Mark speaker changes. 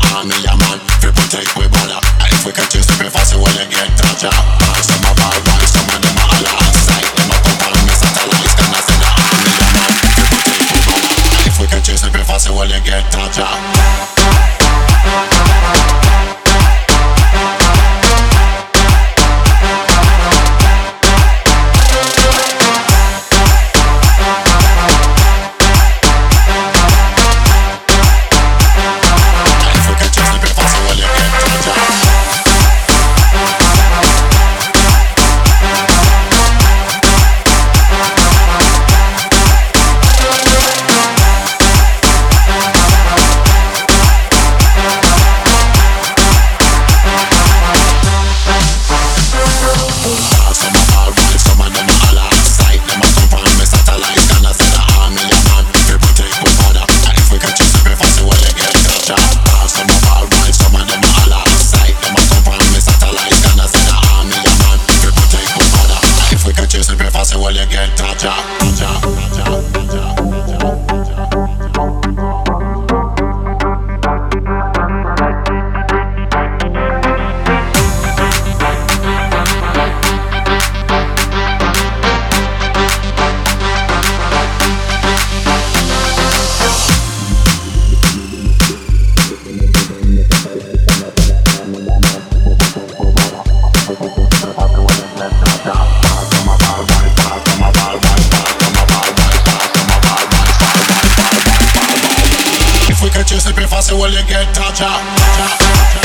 Speaker 1: army, yeah man. People take we bother. If we can chase the fast, well you get touch up. Some of our boys, some of them are all outside. Them a come on me satellites, can I say the army, yeah man. People take we bother. If we can chase the fast, well you get touch up. Well, you get touch up. If we can chase the fast, well you get touch up.